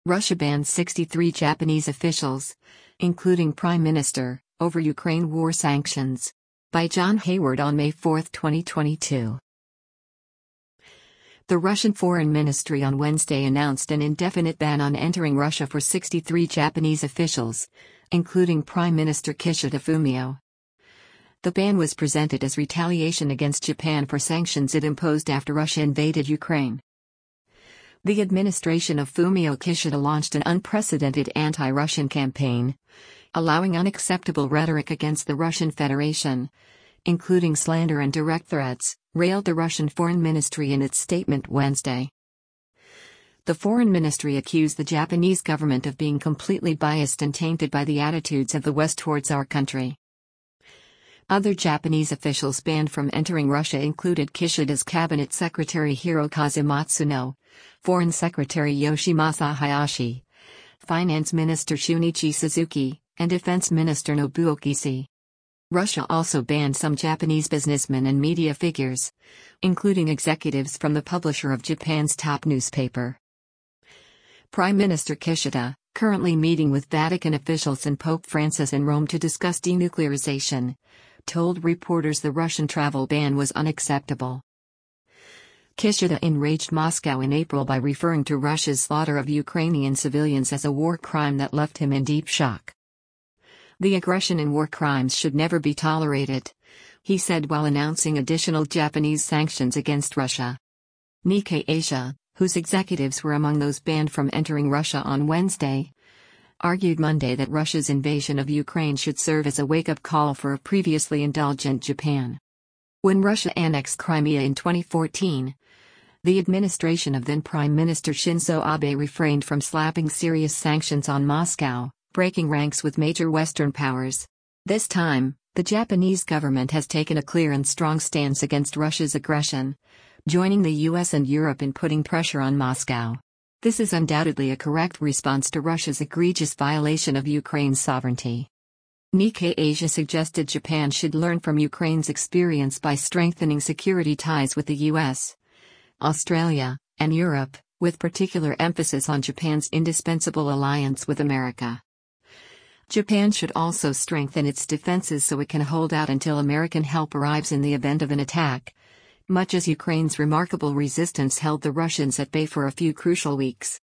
Russia bans 63 Japanese officials, including Prime Minister, over Ukraine war sanctions. By John Hayward on May 4, 2022. The Russian Foreign Ministry on Wednesday announced an indefinite ban on entering Russia for 63 Japanese officials, including Prime Minister Kishida Fumio. The ban was presented as retaliation against Japan for sanctions it imposed after Russia invaded Ukraine. The administration of Fumio Kishida launched an unprecedented anti-Russian campaign, allowing unacceptable rhetoric against the Russian Federation, including slander and direct threats, railed the Russian Foreign Ministry in its statement Wednesday. The Foreign Ministry accused the Japanese government of being completely biased and tainted by the attitudes of the West towards our country. Other Japanese officials banned from entering Russia included Kishida's Cabinet Secretary Hirokazu Matsuno, Foreign Secretary Yoshimasa Hayashi, Finance Minister Shunichi Suzuki, and Defense Minister Nobuo Kisi. Russia also banned some Japanese businessmen and media figures, including executives from the publisher of Japan's top newspaper. Prime Minister Kishida, currently meeting with Vatican officials and Pope Francis in Rome to discuss denuclearization, told reporters the Russian travel ban was unacceptable. Kishida enraged Moscow in April by referring to Russia's slaughter of Ukrainian civilians as a war crime that left him in deep shock. The aggression and war crimes should never be tolerated, he said while announcing additional Japanese sanctions against Russia. Nikkei Asia, whose executives were among those banned from entering Russia on Wednesday, argued Monday that Russia's invasion of Ukraine should serve as a wake-up call for a previously indulgent Japan. When Russia annexed Crimea in 2014, the administration of then Prime Minister Shinzo Abe refrained from slapping serious sanctions on Moscow, breaking ranks with major Western powers. This time, the Japanese government has taken a clear and strong stance against Russia's aggression, joining the US and Europe in putting pressure on Moscow. This is undoubtedly a correct response to Russia's egregious violation of Ukraine's sovereignty. Nikkei Asia suggested Japan should learn from Ukraine's experience by strengthening security ties with the US, Australia, and Europe, with particular emphasis on Japan's indispensable alliance with America. Japan should also strengthen its defenses so it can hold out until American help arrives in the event of an attack, much as Ukraine's remarkable resistance held the Russians at bay for a few crucial weeks.